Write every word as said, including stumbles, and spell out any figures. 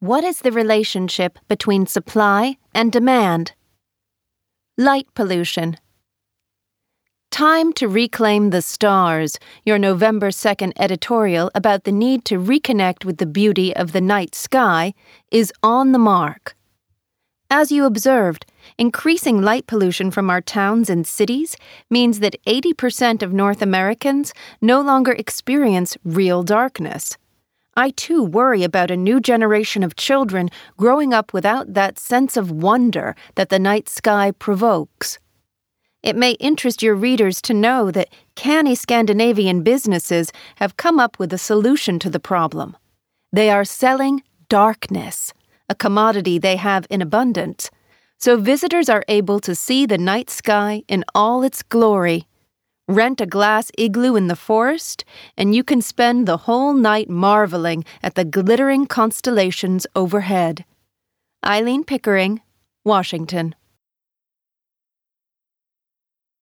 What is the relationship between supply and demand? Light pollution. Time to Reclaim the Stars, your November second editorial about the need to reconnect with the beauty of the night sky, is on the mark. As you observed, increasing light pollution from our towns and cities means that eighty percent of North Americans no longer experience real darkness. I too worry about a new generation of children growing up without that sense of wonder that the night sky provokes. It may interest your readers to know that canny Scandinavian businesses have come up with a solution to the problem. They are selling darkness, a commodity they have in abundance, so visitors are able to see the night sky in all its glory. Rent a glass igloo in the forest, and you can spend the whole night marveling at the glittering constellations overhead. Eileen Pickering, Washington.